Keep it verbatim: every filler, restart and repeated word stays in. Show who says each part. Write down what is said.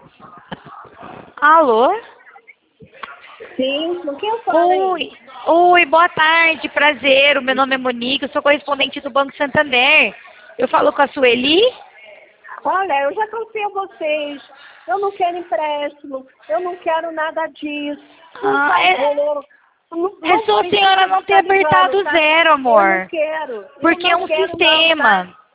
Speaker 1: Alô?
Speaker 2: Sim, com quem eu falo?
Speaker 1: Oi. Oi, boa tarde, prazer. O meu nome é Monique, eu sou correspondente do Banco Santander. Eu falo com a Sueli?
Speaker 2: Olha, eu já contei a vocês. Eu não quero empréstimo, eu não quero nada disso. Por
Speaker 1: Ah, é,
Speaker 2: favor. Não,
Speaker 1: é
Speaker 2: não
Speaker 1: só a
Speaker 2: precisa
Speaker 1: senhora não ter
Speaker 2: ficar ligando,
Speaker 1: apertado
Speaker 2: tá?
Speaker 1: zero,
Speaker 2: Eu não
Speaker 1: amor.
Speaker 2: quero. Eu
Speaker 1: Porque é
Speaker 2: não
Speaker 1: um
Speaker 2: quero não,
Speaker 1: sistema.
Speaker 2: tá?